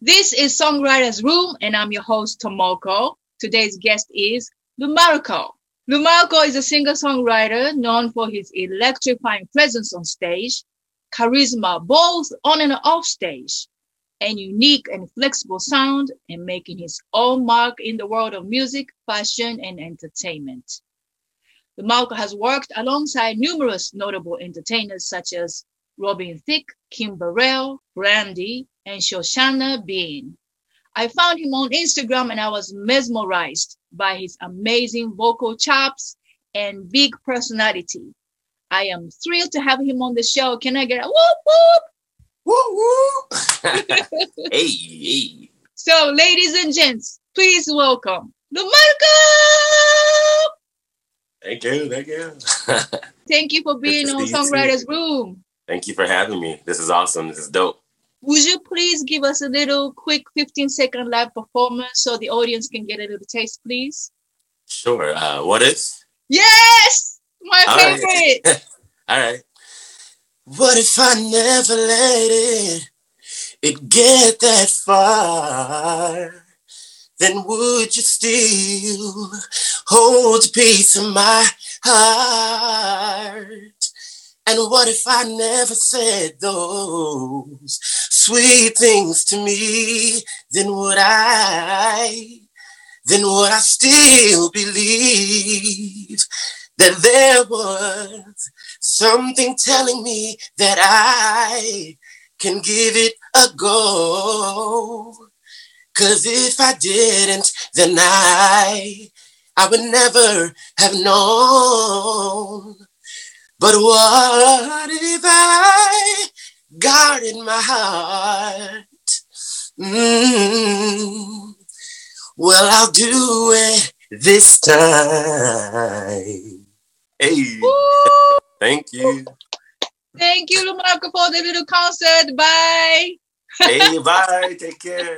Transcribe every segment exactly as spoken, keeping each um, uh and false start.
This is Songwriter's Room, and I'm your host, Tomoko. Today's guest is Lumarco. Lumarco is a singer-songwriter known for his electrifying presence on stage, charisma both on and off stage, and unique and flexible sound, and making his own mark in the world of music, fashion, and entertainment. Lumarco has worked alongside numerous notable entertainers such as Robin Thicke, Kim Burrell, Brandy, and Shoshana Bean. I found him on Instagram and I was mesmerized by his amazing vocal chops and big personality. I am thrilled to have him on the show. Can I get a whoop whoop? Woo woo! Hey, hey. So, ladies and gents, please welcome Lumarco! Thank you, thank you. Thank you for being on Songwriter's Room. Thank you for having me. This is awesome. This is dope. Would you please give us a little quick fifteen second live performance so the audience can get a little taste, please? Sure. Uh, what is? Yes! My All favorite! Right. All right. What if I never let it, it get that far? Then would you still hold a piece of my heart? And what if I never said those sweet things to me? Then would I, then would I still believe that there was something telling me that I can give it a go? 'Cause if I didn't, then I, I would never have known. But what if I guarded my heart? Mm, well, I'll do it this time. Hey, Woo! Thank you. Thank you, Lumarco, for the little concert. Bye. Hey, bye. Take care.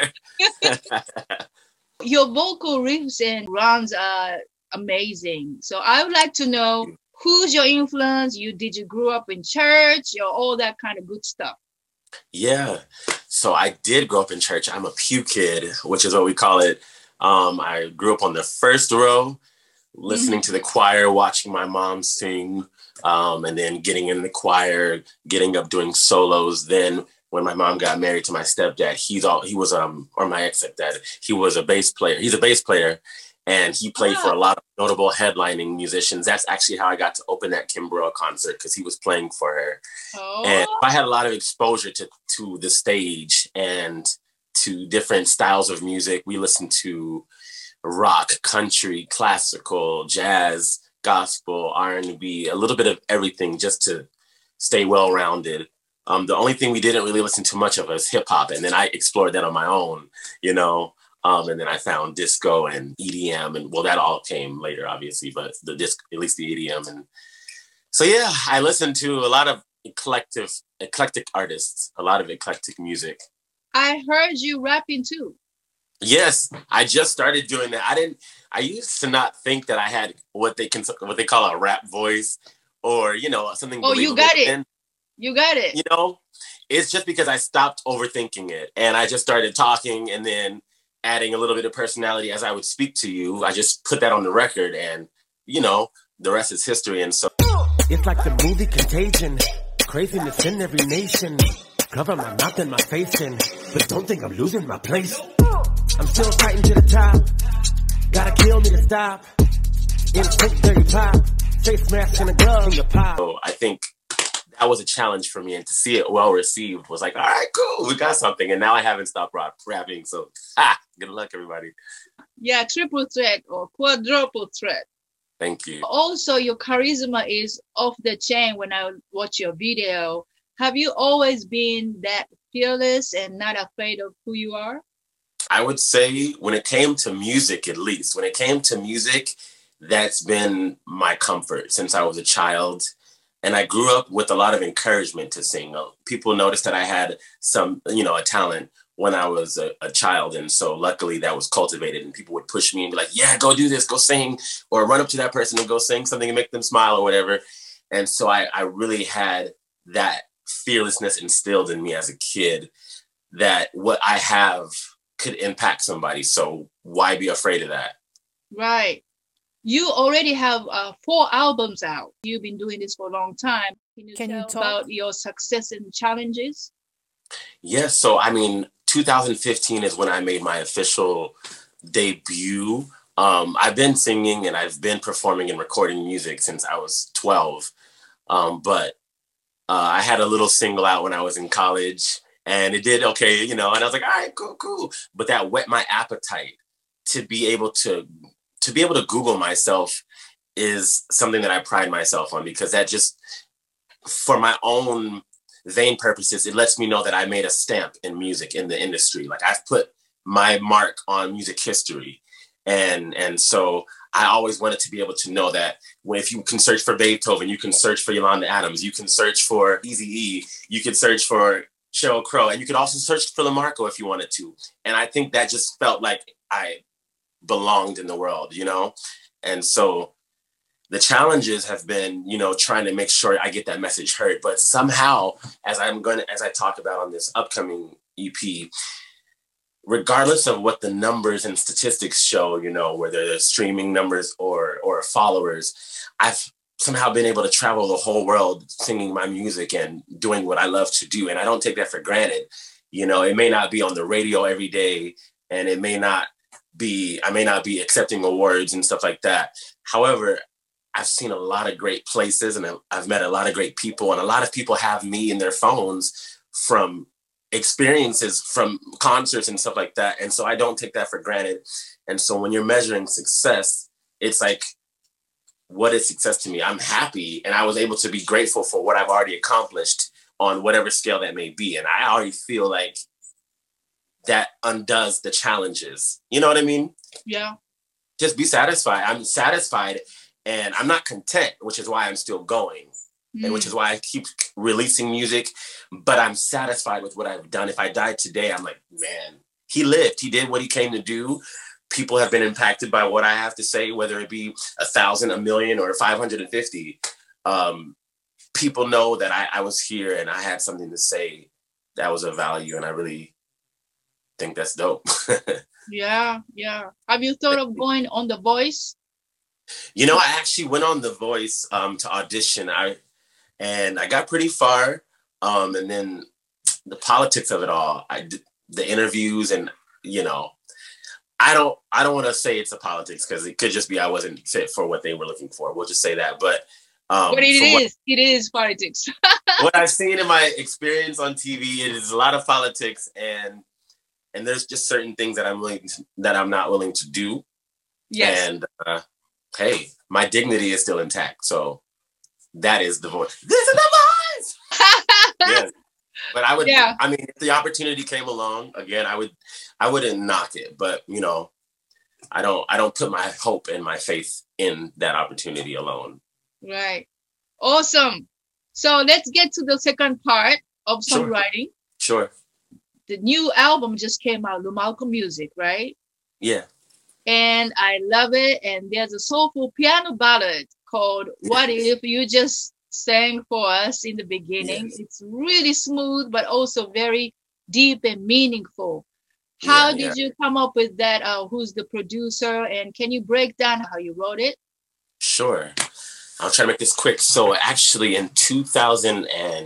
Your vocal riffs and runs are amazing. So I would like to know, who's your influence? You did you grew up in church or all that kind of good stuff? Yeah. So I did grow up in church. I'm a pew kid, which is what we call it. Um, I grew up on the first row, listening mm-hmm. to the choir, watching my mom sing, um, and then getting in the choir, getting up doing solos. Then when my mom got married to my stepdad, he's all he was um or my ex-stepdad, he was a bass player. He's a bass player. And he played for a lot of notable headlining musicians. That's actually how I got to open that Kim Burrell concert, because he was playing for her. Oh. And I had a lot of exposure to, to the stage and to different styles of music. We listened to rock, country, classical, jazz, gospel, R and B, a little bit of everything just to stay well-rounded. Um, the only thing we didn't really listen to much of was hip hop. And then I explored that on my own, you know. Um, and then I found disco and E D M, and well, that all came later, obviously, but the disc, at least the E D M. And so, yeah, I listened to a lot of eclectic, eclectic artists, a lot of eclectic music. I heard you rapping too. Yes, I just started doing that. I didn't, I used to not think that I had what they can, what they call a rap voice, or, you know, something. Oh, you got it. And, you got it. You know, it's just because I stopped overthinking it, and I just started talking, and then adding a little bit of personality as I would speak to you. I just put that on the record, and, you know, the rest is history. And so it's like the movie Contagion, craziness in every nation. Cover my mouth and my face in, but don't think I'm losing my place. I'm still fighting to the top. Gotta kill me to stop. Instinct dirty pop. Face mask and a glove in your pop. So I think that was a challenge for me, and to see it well received was like, all right, cool, we got something. And now I haven't stopped rap, rapping. So, ah, good luck, everybody. Yeah, triple threat or quadruple threat. Thank you. Also, your charisma is off the chain when I watch your video. Have you always been that fearless and not afraid of who you are? I would say when it came to music, at least, when it came to music, that's been my comfort since I was a child. And I grew up with a lot of encouragement to sing. People noticed that I had some, you know, a talent when I was a, a child. And so luckily that was cultivated, and people would push me and be like, yeah, go do this, go sing, or run up to that person and go sing something and make them smile or whatever. And so I, I really had that fearlessness instilled in me as a kid. that what I have could impact somebody. So why be afraid of that? Right. You already have uh, four albums out. You've been doing this for a long time. Can you Can you tell talk? about your success and challenges? Yes. So, I mean, two thousand fifteen is when I made my official debut. Um, I've been singing and I've been performing and recording music since I was twelve. Um, but uh, I had a little single out when I was in college and it did okay, you know, and I was like, all right, cool, cool. But that whet my appetite to be able to to be able to Google myself is something that I pride myself on, because that just, for my own vain purposes, it lets me know that I made a stamp in music in the industry. Like I've put my mark on music history. And, and so I always wanted to be able to know that when, if you can search for Beethoven, you can search for Yolanda Adams, you can search for Eazy-E, you can search for Sheryl Crow, and you could also search for LaMarco if you wanted to. And I think that just felt like I belonged in the world, you know? And so the challenges have been, you know, trying to make sure I get that message heard. But somehow, as I'm going to, as I talk about on this upcoming E P, regardless of what the numbers and statistics show, you know, whether they're streaming numbers or or followers, I've somehow been able to travel the whole world singing my music and doing what I love to do. And I don't take that for granted. You know, it may not be on the radio every day, and it may not be, I may not be accepting awards and stuff like that. However, I've seen a lot of great places and I've met a lot of great people, and a lot of people have me in their phones from experiences from concerts and stuff like that. And so I don't take that for granted. And so when you're measuring success, it's like, what is success to me? I'm happy. And I was able to be grateful for what I've already accomplished on whatever scale that may be. And I already feel like that undoes the challenges. You know what I mean? Yeah. Just be satisfied. I'm satisfied and I'm not content, which is why I'm still going. Mm. And which is why I keep releasing music, but I'm satisfied with what I've done. If I died today, I'm like, man, he lived, he did what he came to do. People have been impacted by what I have to say, whether it be a thousand, a million, or five hundred fifty. Um, people know that I, I was here and I had something to say that was of value. And I really think that's dope. Yeah, yeah. Have you thought of going on The Voice? You know, I actually went on The Voice um, to audition. I and I got pretty far. Um, and then the politics of it all, I did the interviews, and you know, I don't I don't want to say it's a politics, because it could just be I wasn't fit for what they were looking for. We'll just say that. But um, but it is what, it is politics. What I've seen in my experience on T V, it is a lot of politics, and and there's just certain things that I'm willing to, that I'm not willing to do. Yes. And uh, hey, my dignity is still intact. So that is The Voice. This is The Voice. Yes. But I would, yeah. I mean, if the opportunity came along again, I would, I wouldn't knock it. But you know, I don't, I don't put my hope and my faith in that opportunity alone. Right. Awesome. So let's get to the second part of songwriting. Sure. Sure. The new album just came out, LaMarco Music, right? Yeah. And I love it. And there's a soulful piano ballad called What If You just sang for us in the beginning. Yes. It's really smooth, but also very deep and meaningful. How yeah, did yeah. you come up with that? Uh, who's the producer? And can you break down how you wrote it? Sure. I'll try to make this quick. So actually in two thousand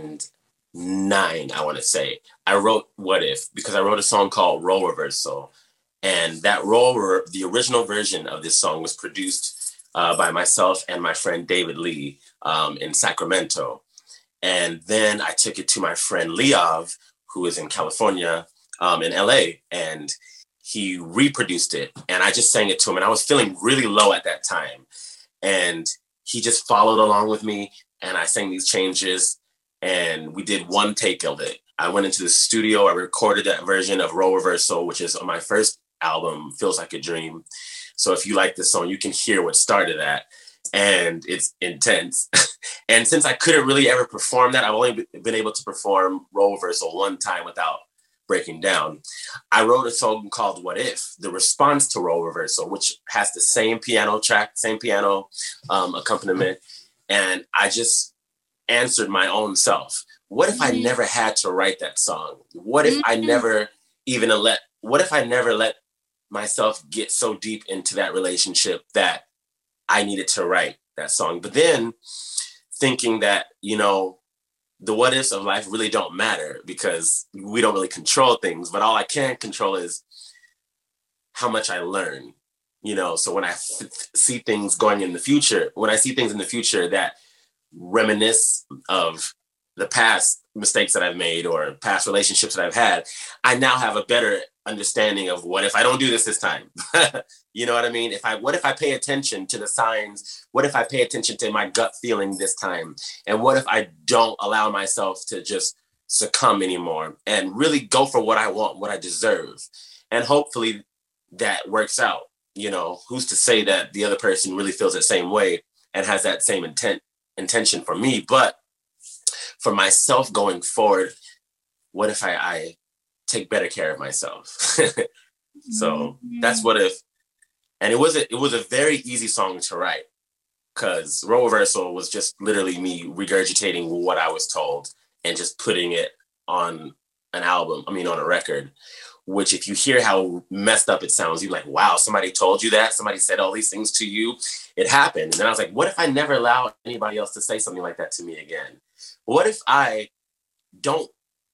nine, I want to say, I wrote What If, because I wrote a song called Role Reversal. And that role, the original version of this song was produced uh, by myself and my friend David Lee um, in Sacramento. And then I took it to my friend Leov, who is in California, um, in L A, and he reproduced it. And I just sang it to him. And I was feeling really low at that time. And he just followed along with me. And I sang these changes. And we did one take of it. I went into the studio. I recorded that version of Role Reversal, which is on my first album, Feels Like a Dream. So if you like this song, you can hear what started at. And it's intense. And since I couldn't really ever perform that, I've only been able to perform Role Reversal one time without breaking down. I wrote a song called What If, the response to Role Reversal, which has the same piano track, same piano um, accompaniment. And I just answered my own self. what if I Mm. never had to write that song? What if I Mm. never even let, what if I never let myself get so deep into that relationship that I needed to write that song? But then thinking that, you know, the what ifs of life really don't matter because we don't really control things, but all I can control is how much I learn, you know? So when I f- see things going in the future, when I see things in the future that reminisce of the past mistakes that I've made or past relationships that I've had, I now have a better understanding of what if I don't do this this time? You know what I mean? If I, what if I pay attention to the signs? What if I pay attention to my gut feeling this time? And what if I don't allow myself to just succumb anymore and really go for what I want, what I deserve? And hopefully that works out. You know, who's to say that the other person really feels the same way and has that same intent intention for me? But for myself going forward, what if I, I take better care of myself? So mm-hmm. That's what if. And it was a, it was a very easy song to write because Role Reversal was just literally me regurgitating what I was told and just putting it on an album, I mean, on a record, which if you hear how messed up it sounds, you're like, wow, somebody told you that? Somebody said all these things to you? It happened. And then I was like, what if I never allow anybody else to say something like that to me again? What if I don't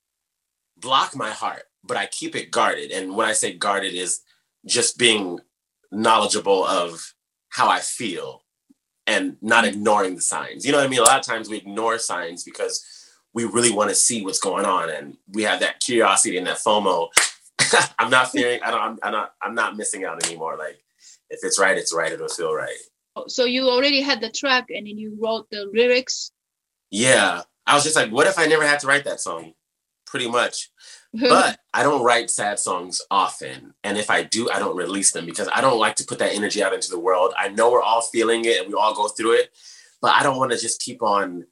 block my heart, but I keep it guarded? And when I say guarded is just being knowledgeable of how I feel and not ignoring the signs. You know what I mean? A lot of times we ignore signs because we really want to see what's going on. And we have that curiosity and that FOMO. I'm not fearing, I don't, I'm, I'm not, I'm not missing out anymore. Like if it's right, it's right. It'll feel right. So you already had the track and then you wrote the lyrics? Yeah. I was just like, what if I never had to write that song? Pretty much. But I don't write sad songs often. And if I do, I don't release them because I don't like to put that energy out into the world. I know we're all feeling it and we all go through it, but I don't want to just keep on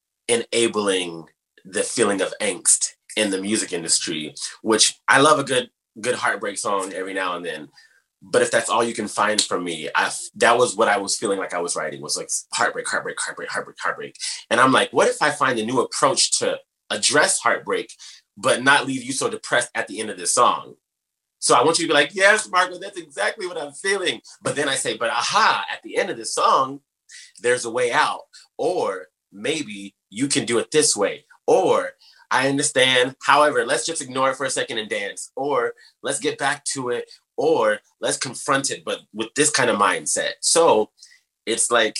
enabling the feeling of angst in the music industry, which I love a good, good heartbreak song every now and then. But if that's all you can find from me, I, that was what I was feeling like I was writing, was like heartbreak, heartbreak, heartbreak, heartbreak, heartbreak. And I'm like, what if I find a new approach to address heartbreak, but not leave you so depressed at the end of this song? So I want you to be like, yes, Marco, that's exactly what I'm feeling. But then I say, but aha, at the end of this song, there's a way out. Or maybe you can do it this way. Or I understand. However, let's just ignore it for a second and dance. Or let's get back to it. Or let's confront it, but with this kind of mindset. So it's like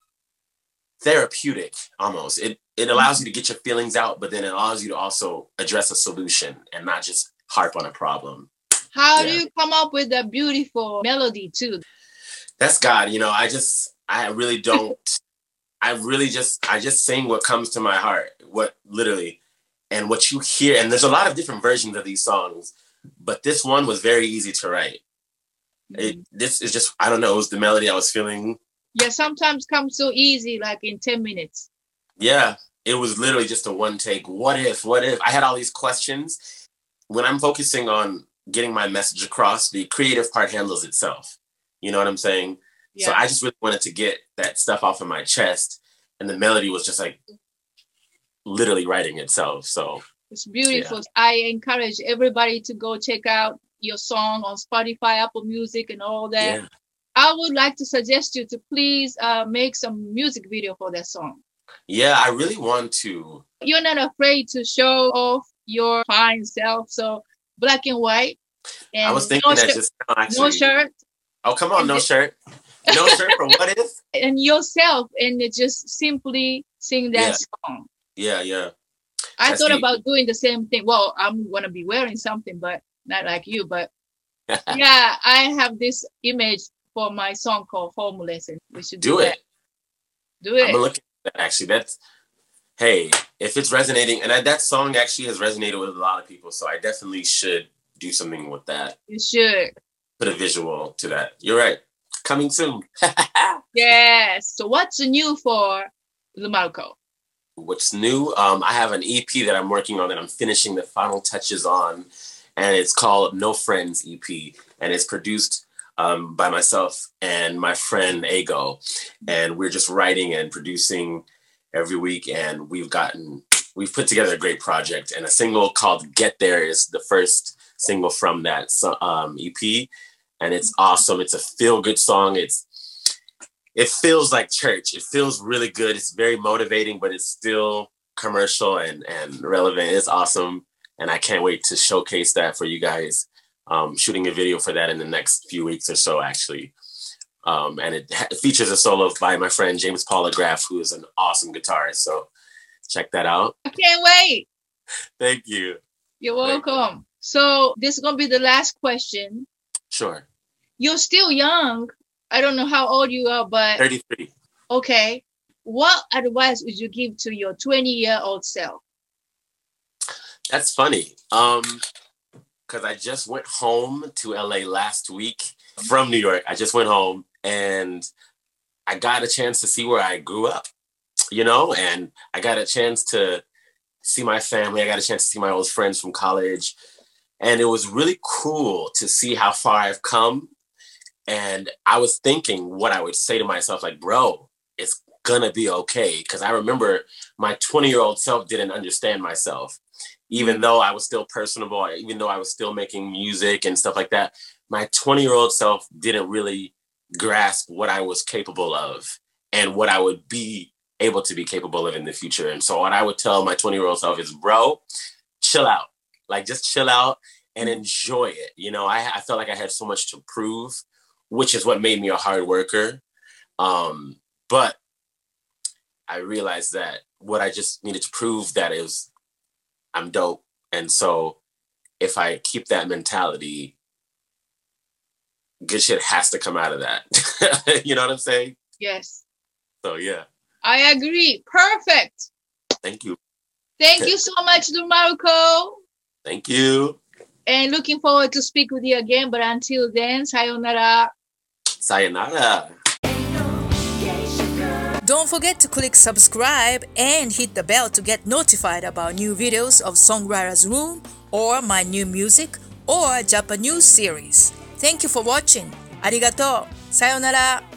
therapeutic almost. It it allows you to get your feelings out, but then it allows you to also address a solution and not just harp on a problem. How yeah. do you come up with a beautiful melody too? That's God. You know, I just, I really don't, I really just, I just sing what comes to my heart, what literally, and what you hear. And there's a lot of different versions of these songs, but this one was very easy to write. Mm-hmm. It, this is just, I don't know, it was the melody I was feeling. Yeah, sometimes comes so easy, like in ten minutes. Yeah, it was literally just a one take. What if, what if? I had all these questions. When I'm focusing on getting my message across, the creative part handles itself. You know what I'm saying? Yeah. So I just really wanted to get that stuff off of my chest. And the melody was just like literally writing itself. So it's beautiful. Yeah. I encourage everybody to go check out your song on Spotify, Apple Music, and all that. Yeah. I would like to suggest you to please uh, make some music video for that song. Yeah, I really want to. You're not afraid to show off your fine self. So black and white. And I was thinking no that shirt, just now, actually. No shirt. Oh, come on, and no shirt. No shirt for what if? And yourself, and just simply sing that yeah. song. Yeah, yeah. I That's thought deep. about doing the same thing. Well, I'm going to be wearing something, but not like you. But yeah, I have this image for my song called Homeless, and we should do, do it. Do it. I'm gonna look at that, actually. That's, hey, if it's resonating, and I, that song actually has resonated with a lot of people, so I definitely should do something with that. You should. Put a visual to that. You're right. Coming soon. Yes. So what's new for LeMarco? What's new? Um, I have an E P that I'm working on that I'm finishing the final touches on, and it's called No Friends E P, and it's produced um, by myself and my friend Ego, and we're just writing and producing every week, and we've gotten we've put together a great project, and a single called Get There is the first single from that um, E P. And it's awesome. It's a feel-good song. It's It feels like church. It feels really good. It's very motivating, but it's still commercial and, and relevant. It's awesome. And I can't wait to showcase that for you guys. Um, shooting a video for that in the next few weeks or so, actually. Um, and it ha- features a solo by my friend James Polygraph, who is an awesome guitarist. So check that out. I can't wait. Thank you. You're welcome. You. So this is going to be the last question. Sure. You're still young. I don't know how old you are, but... thirty-three. Okay. What advice would you give to your twenty-year-old self? That's funny. Um, because I just went home to L A last week from New York. I just went home and I got a chance to see where I grew up, you know, and I got a chance to see my family. I got a chance to see my old friends from college. And it was really cool to see how far I've come. And I was thinking what I would say to myself, like, bro, it's gonna be okay. Because I remember my twenty-year-old self didn't understand myself. Even though I was still personable, even though I was still making music and stuff like that, my twenty-year-old self didn't really grasp what I was capable of and what I would be able to be capable of in the future. And so what I would tell my twenty-year-old self is, bro, chill out. Like, just chill out and enjoy it. You know, I, I felt like I had so much to prove, which is what made me a hard worker. Um, but I realized that what I just needed to prove that is I'm dope. And so if I keep that mentality, good shit has to come out of that. You know what I'm saying? Yes. So, yeah. I agree. Perfect. Thank you. Thank you so much, DeMarco. Thank you. And looking forward to speak with you again. But until then, sayonara. Sayonara. Don't forget to click subscribe and hit the bell to get notified about new videos of Songwriters Room or my new music or Japanese series. Thank you for watching. Arigato. Sayonara.